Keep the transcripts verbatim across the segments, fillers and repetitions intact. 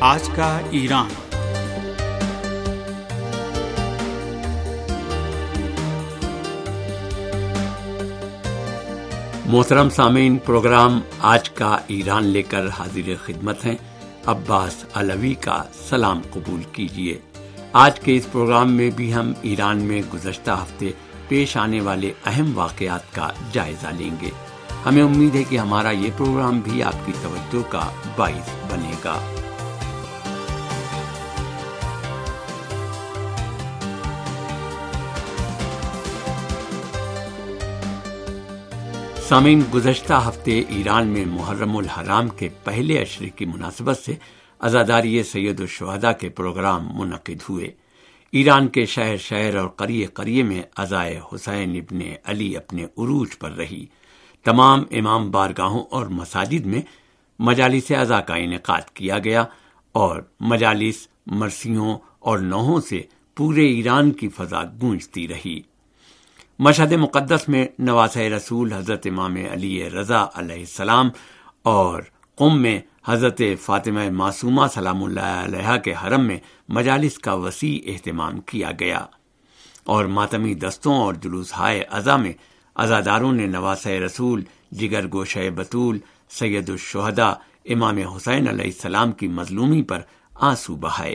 آج کا ایران۔ محترم سامعین، پروگرام آج کا ایران لے کر حاضر خدمت ہیں۔ عباس علوی کا سلام قبول کیجیے۔ آج کے اس پروگرام میں بھی ہم ایران میں گزشتہ ہفتے پیش آنے والے اہم واقعات کا جائزہ لیں گے۔ ہمیں امید ہے کہ ہمارا یہ پروگرام بھی آپ کی توجہ کا باعث بنے گا۔ سامعین، گزشتہ ہفتے ایران میں محرم الحرام کے پہلے عشرے کی مناسبت سے عزاداری سید الشہداء کے پروگرام منعقد ہوئے۔ ایران کے شہر شہر اور قریے قریے میں عزائے حسین ابن علی اپنے عروج پر رہی۔ تمام امام بارگاہوں اور مساجد میں مجالس عزا کا انعقاد کیا گیا اور مجالس مرثیوں اور نوحوں سے پورے ایران کی فضا گونجتی رہی۔ مشہد مقدس میں نواسہ رسول حضرت امام علی رضا علیہ السلام اور قم میں حضرت فاطمہ معصومہ سلام اللہ علیہا کے حرم میں مجالس کا وسیع اہتمام کیا گیا، اور ماتمی دستوں اور جلوس ہائے عزا میں عزاداروں نے نواسہ رسول، جگر گوشہ بطول، سید الشہداء امام حسین علیہ السلام کی مظلومی پر آنسو بہائے۔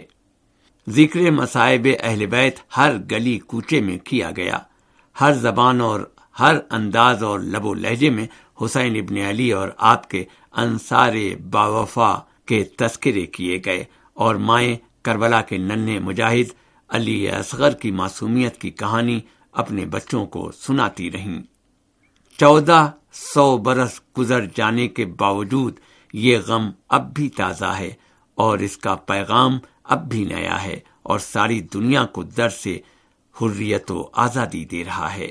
ذکر مصائب اہل بیت ہر گلی کوچے میں کیا گیا۔ ہر زبان اور ہر انداز اور لب و لہجے میں حسین ابن علی اور آپ کے انصار باوفا کے تذکرے کیے گئے، اور مائیں کربلا کے ننھے مجاہد علی اصغر کی معصومیت کی کہانی اپنے بچوں کو سناتی رہیں۔ چودہ سو برس گزر جانے کے باوجود یہ غم اب بھی تازہ ہے، اور اس کا پیغام اب بھی نیا ہے، اور ساری دنیا کو در سے حریت و آزادی دے رہا ہے۔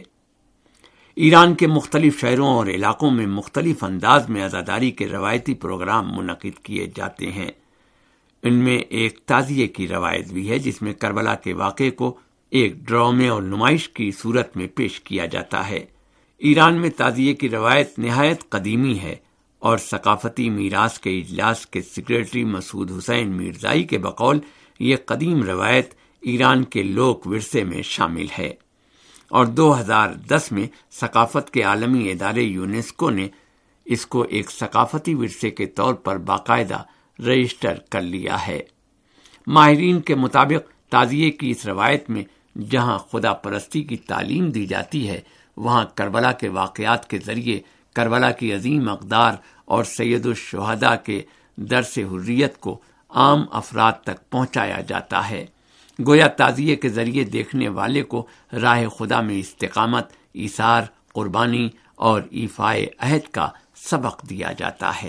ایران کے مختلف شہروں اور علاقوں میں مختلف انداز میں عزاداری کے روایتی پروگرام منعقد کیے جاتے ہیں۔ ان میں ایک تعزیے کی روایت بھی ہے، جس میں کربلا کے واقعے کو ایک ڈرامے اور نمائش کی صورت میں پیش کیا جاتا ہے۔ ایران میں تعزیے کی روایت نہایت قدیمی ہے، اور ثقافتی میراث کے اجلاس کے سیکریٹری مسعود حسین میرزائی کے بقول یہ قدیم روایت ایران کے لوک ورثے میں شامل ہے، اور دو ہزار دس میں ثقافت کے عالمی ادارے یونیسکو نے اس کو ایک ثقافتی ورثے کے طور پر باقاعدہ رجسٹر کر لیا ہے۔ ماہرین کے مطابق تعزیے کی اس روایت میں جہاں خدا پرستی کی تعلیم دی جاتی ہے، وہاں کربلا کے واقعات کے ذریعے کربلا کی عظیم اقدار اور سید الشہداء کے درس حریت کو عام افراد تک پہنچایا جاتا ہے۔ گویا تعزیے کے ذریعے دیکھنے والے کو راہ خدا میں استقامت، ایثار، قربانی اور ایفائے عہد کا سبق دیا جاتا ہے۔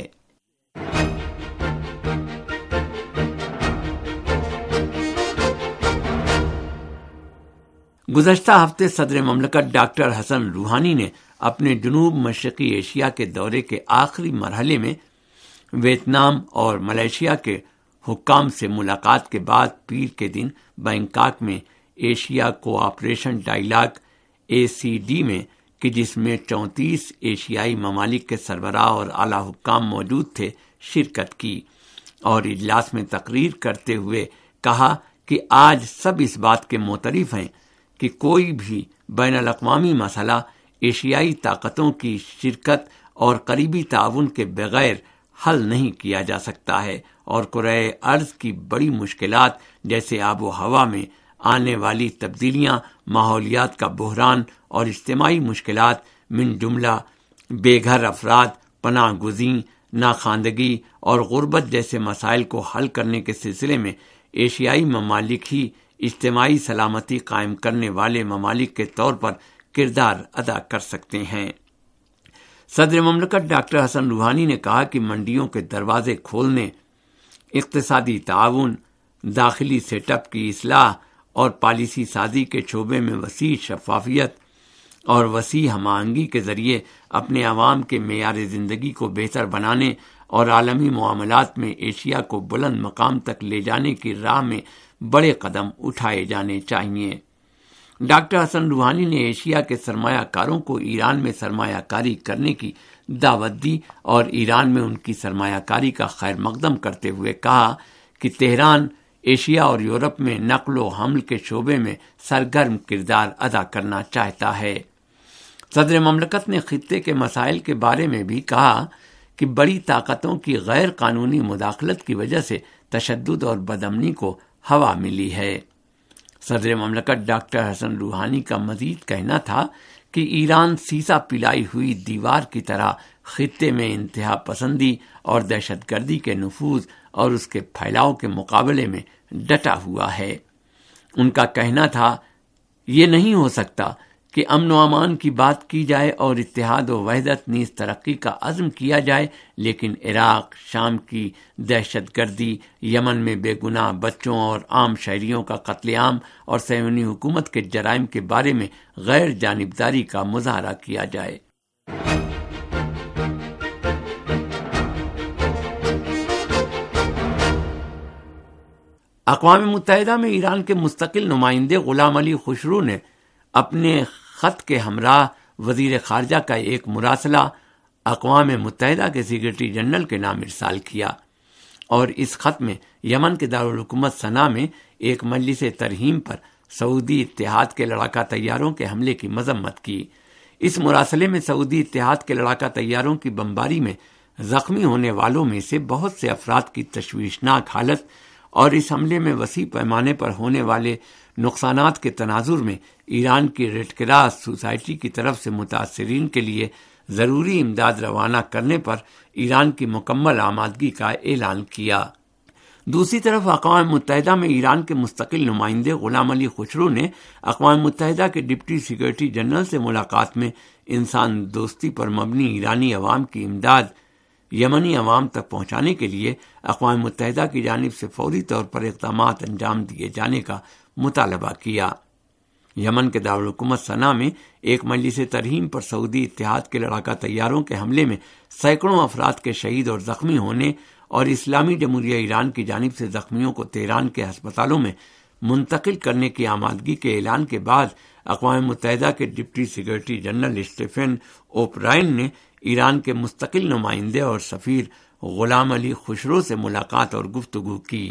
گزشتہ ہفتے صدر مملکت ڈاکٹر حسن روحانی نے اپنے جنوب مشرقی ایشیا کے دورے کے آخری مرحلے میں ویتنام اور ملائیشیا کے حکام سے ملاقات کے بعد پیر کے دن بینکاک میں Asia cooperation dialogue A C D میں، کہ جس میں چونتیس ایشیائی ممالک کے سربراہ اور اعلیٰ حکام موجود تھے، شرکت کی، اور اجلاس میں تقریر کرتے ہوئے کہا کہ آج سب اس بات کے معترف ہیں کہ کوئی بھی بین الاقوامی مسئلہ ایشیائی طاقتوں کی شرکت اور قریبی تعاون کے بغیر حل نہیں کیا جا سکتا ہے، اور کرۂ ارض کی بڑی مشکلات جیسے آب و ہوا میں آنے والی تبدیلیاں، ماحولیات کا بحران اور اجتماعی مشکلات من جملہ بے گھر افراد، پناہ گزین، ناخواندگی اور غربت جیسے مسائل کو حل کرنے کے سلسلے میں ایشیائی ممالک ہی اجتماعی سلامتی قائم کرنے والے ممالک کے طور پر کردار ادا کر سکتے ہیں۔ صدر مملکت ڈاکٹر حسن روحانی نے کہا کہ منڈیوں کے دروازے کھولنے، اقتصادی تعاون، داخلی سیٹ اپ کی اصلاح اور پالیسی سازی کے شعبے میں وسیع شفافیت اور وسیع ہم آہنگی کے ذریعے اپنے عوام کے معیار زندگی کو بہتر بنانے اور عالمی معاملات میں ایشیا کو بلند مقام تک لے جانے کی راہ میں بڑے قدم اٹھائے جانے چاہیے۔ ڈاکٹر حسن روحانی نے ایشیا کے سرمایہ کاروں کو ایران میں سرمایہ کاری کرنے کی دعوت دی اور ایران میں ان کی سرمایہ کاری کا خیر مقدم کرتے ہوئے کہا کہ تہران ایشیا اور یورپ میں نقل و حمل کے شعبے میں سرگرم کردار ادا کرنا چاہتا ہے۔ صدر مملکت نے خطے کے مسائل کے بارے میں بھی کہا کہ بڑی طاقتوں کی غیر قانونی مداخلت کی وجہ سے تشدد اور بدامنی کو ہوا ملی ہے۔ صدر مملکت ڈاکٹر حسن روحانی کا مزید کہنا تھا کہ ایران سیسا پلائی ہوئی دیوار کی طرح خطے میں انتہا پسندی اور دہشت گردی کے نفوذ اور اس کے پھیلاؤ کے مقابلے میں ڈٹا ہوا ہے۔ ان کا کہنا تھا، یہ نہیں ہو سکتا کہ امن و امان کی بات کی جائے اور اتحاد و وحدت نیز ترقی کا عزم کیا جائے، لیکن عراق، شام کی دہشت گردی، یمن میں بے گناہ بچوں اور عام شہریوں کا قتل عام اور صہیونی حکومت کے جرائم کے بارے میں غیر جانبداری کا مظاہرہ کیا جائے۔ اقوام متحدہ میں ایران کے مستقل نمائندے غلام علی خوشرو نے اپنے خط کے ہمراہ وزیر خارجہ کا ایک مراسلہ اقوام متحدہ کے سیکرٹری جنرل کے نام ارسال کیا اور اس خط میں یمن کے دارالحکومت صنعا میں ایک مجلس ترہیم پر سعودی اتحاد کے لڑاکا طیاروں کے حملے کی مذمت کی۔ اس مراسلے میں سعودی اتحاد کے لڑاکا طیاروں کی بمباری میں زخمی ہونے والوں میں سے بہت سے افراد کی تشویشناک حالت اور اس حملے میں وسیع پیمانے پر ہونے والے نقصانات کے تناظر میں ایران کی ریڈ کراس سوسائٹی کی طرف سے متاثرین کے لیے ضروری امداد روانہ کرنے پر ایران کی مکمل آمادگی کا اعلان کیا۔ دوسری طرف اقوام متحدہ میں ایران کے مستقل نمائندے غلام علی خوشرو نے اقوام متحدہ کے ڈپٹی سیکرٹری جنرل سے ملاقات میں انسان دوستی پر مبنی ایرانی عوام کی امداد یمنی عوام تک پہنچانے کے لیے اقوام متحدہ کی جانب سے فوری طور پر اقدامات انجام دیے جانے کا مطالبہ کیا۔ یمن کے دارالحکومت صنعا میں ایک مجلس ترہیم پر سعودی اتحاد کے لڑاکا طیاروں کے حملے میں سینکڑوں افراد کے شہید اور زخمی ہونے اور اسلامی جمہوریہ ایران کی جانب سے زخمیوں کو تہران کے ہسپتالوں میں منتقل کرنے کی آمادگی کے اعلان کے بعد اقوام متحدہ کے deputy secretary general Stephen O'Brien نے ایران کے مستقل نمائندے اور سفیر غلام علی خوشرو سے ملاقات اور گفتگو کی۔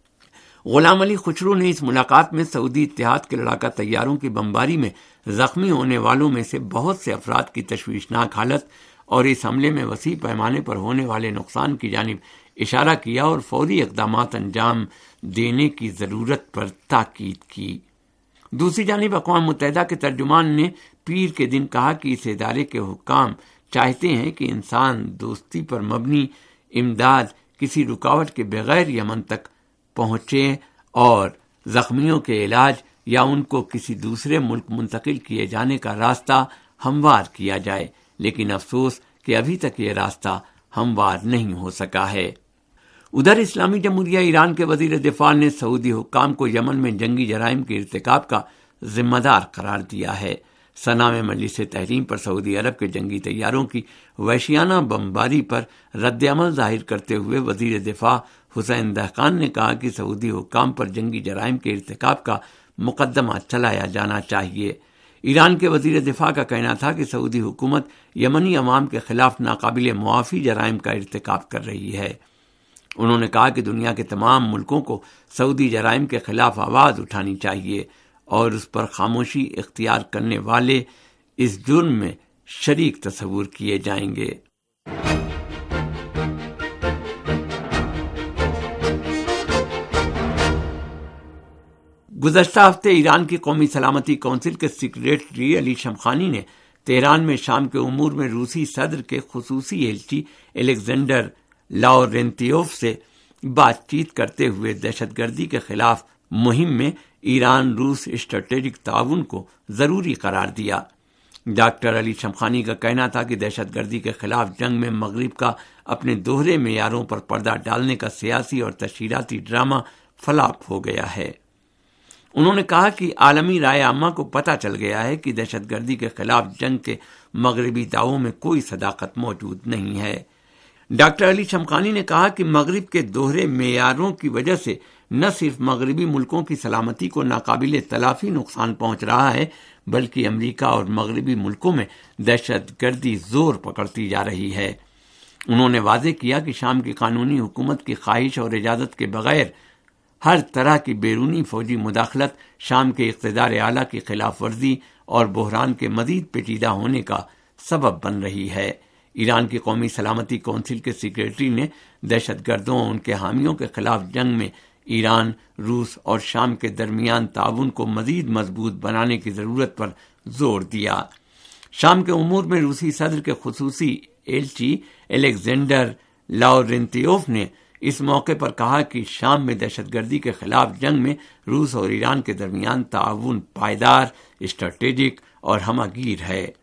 غلام علی خوشرو نے اس ملاقات میں سعودی اتحاد کے لڑاکا طیاروں کی بمباری میں زخمی ہونے والوں میں سے بہت سے افراد کی تشویشناک حالت اور اس حملے میں وسیع پیمانے پر ہونے والے نقصان کی جانب اشارہ کیا اور فوری اقدامات انجام دینے کی ضرورت پر تاکید کی۔ دوسری جانب اقوام متحدہ کے ترجمان نے پیر کے دن کہا کہ اس ادارے کے حکام چاہتے ہیں کہ انسان دوستی پر مبنی امداد کسی رکاوٹ کے بغیر یمن تک پہنچے اور زخمیوں کے علاج یا ان کو کسی دوسرے ملک منتقل کیے جانے کا راستہ ہموار کیا جائے، لیکن افسوس کہ ابھی تک یہ راستہ ہموار نہیں ہو سکا ہے۔ ادھر اسلامی جمہوریہ ایران کے وزیر دفاع نے سعودی حکام کو یمن میں جنگی جرائم کے ارتکاب کا ذمہ دار قرار دیا ہے۔ صنعا میں مجلس تحریم پر سعودی عرب کے جنگی طیاروں کی وحشیانہ بمباری پر رد عمل ظاہر کرتے ہوئے وزیر دفاع حسین دہقان نے کہا کہ سعودی حکام پر جنگی جرائم کے ارتکاب کا مقدمہ چلایا جانا چاہیے۔ ایران کے وزیر دفاع کا کہنا تھا کہ سعودی حکومت یمنی عوام کے خلاف ناقابل معافی جرائم کا ارتکاب کر رہی ہے۔ انہوں نے کہا کہ دنیا کے تمام ملکوں کو سعودی جرائم کے خلاف آواز اٹھانی چاہیے اور اس پر خاموشی اختیار کرنے والے اس جرم میں شریک تصور کیے جائیں گے۔ گزشتہ ہفتے ایران کی قومی سلامتی کونسل کے سیکریٹری علی شمخانی نے تہران میں شام کے امور میں روسی صدر کے خصوصی ایلچی الیگزینڈر لاورنتیوف سے بات چیت کرتے ہوئے دہشت گردی کے خلاف مہم میں ایران روس اسٹریٹجک تعاون کو ضروری قرار دیا۔ ڈاکٹر علی شمخانی کا کہنا تھا کہ دہشت گردی کے خلاف جنگ میں مغرب کا اپنے دوہرے معیاروں پر پردہ ڈالنے کا سیاسی اور تشہیراتی ڈرامہ فلاپ ہو گیا ہے۔ انہوں نے کہا کہ عالمی رائے عامہ کو پتہ چل گیا ہے کہ دہشت گردی کے خلاف جنگ کے مغربی دعووں میں کوئی صداقت موجود نہیں ہے۔ ڈاکٹر علی شمخانی نے کہا کہ مغرب کے دوہرے معیاروں کی وجہ سے نہ صرف مغربی ملکوں کی سلامتی کو ناقابل تلافی نقصان پہنچ رہا ہے بلکہ امریکہ اور مغربی ملکوں میں دہشت گردی زور پکڑتی جا رہی ہے۔ انہوں نے واضح کیا کہ شام کی قانونی حکومت کی خواہش اور اجازت کے بغیر ہر طرح کی بیرونی فوجی مداخلت شام کے اقتدار اعلیٰ کی خلاف ورزی اور بحران کے مزید پیچیدہ ہونے کا سبب بن رہی ہے۔ ایران کی قومی سلامتی کونسل کے سیکریٹری نے دہشت گردوں اور ان کے حامیوں کے خلاف جنگ میں ایران، روس اور شام کے درمیان تعاون کو مزید مضبوط بنانے کی ضرورت پر زور دیا۔ شام کے امور میں روسی صدر کے خصوصی ایلچی الیگزینڈر لاورنتیوف نے اس موقع پر کہا کہ شام میں دہشت گردی کے خلاف جنگ میں روس اور ایران کے درمیان تعاون پائیدار، اسٹریٹجک اور ہمہ گیر ہے۔